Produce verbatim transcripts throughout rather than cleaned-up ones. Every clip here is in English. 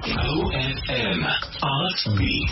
O F M Art Beat.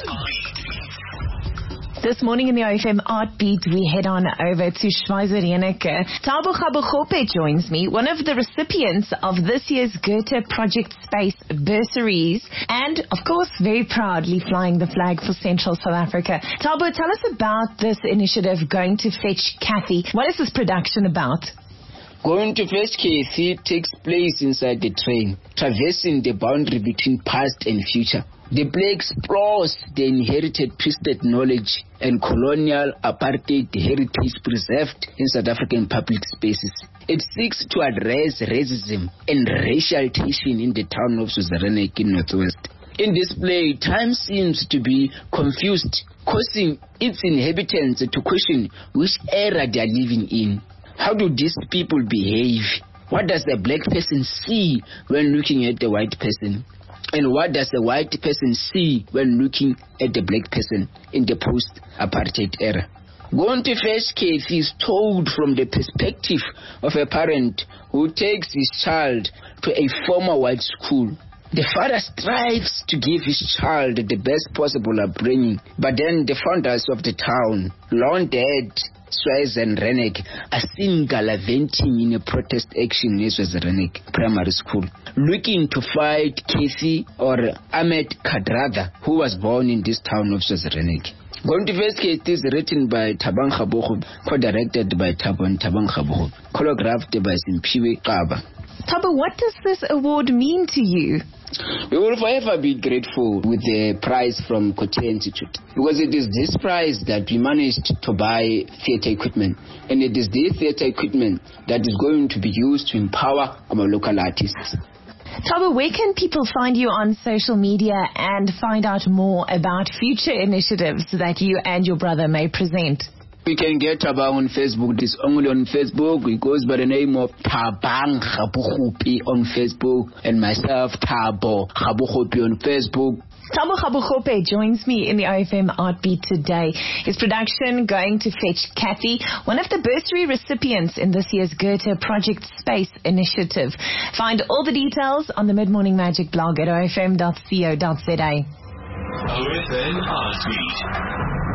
This morning in the O F M Art Beat, we head on over to Schweizer Reneke. Thabo Gabogope joins me, one of the recipients of this year's Goethe Project Space bursaries, and of course, very proudly flying the flag for Central South Africa. Thabo, tell us about this initiative, Going to Fetch Kathy. What is this production about? Going to Fetch Kathy takes place inside the train, traversing the boundary between past and future. The play explores the inherited twisted knowledge and colonial apartheid heritage preserved in South African public spaces. It seeks to address racism and racial tension in the town of Suzeranek in Northwest. In this play, time seems to be confused, causing its inhabitants to question which era they are living in. How do these people behave? What does the black person see when looking at the white person? And what does the white person see when looking at the black person in the post-apartheid era? Going to Fetch Kathy is told from the perspective of a parent who takes his child to a former white school. The father strives to give his child the best possible upbringing, but then the founders of the town, long dead Schweizer Reneke, are seen gallivanting in a protest action in Schweizer Reneke Primary School, looking to fight Kathy or Ahmed Kadrada, who was born in this town of Schweizer Reneke. Going to Fetch Kathy is written by Thabang Gabogo, co-directed by Thabang Gabogo, choreographed by Simpiwe Qaba. Thabo, what does this award mean to you? We will forever be grateful with the prize from Coetzee Institute, because it is this prize that we managed to buy theatre equipment, and it is this theatre equipment that is going to be used to empower our local artists. Thabo, where can people find you on social media and find out more about future initiatives that you and your brother may present? We can get Thabang on Facebook. It's only on Facebook. It goes by the name of Thabang Gabogope on Facebook, and myself, Thabo Gabogope on Facebook. Thabo Gabogope joins me in the O F M Art Beat today. His production, Going to Fetch Kathy, one of the bursary recipients in this year's Goethe Project Space initiative. Find all the details on the Mid Morning Magic blog at o f m dot co dot za. O F M Art Beat.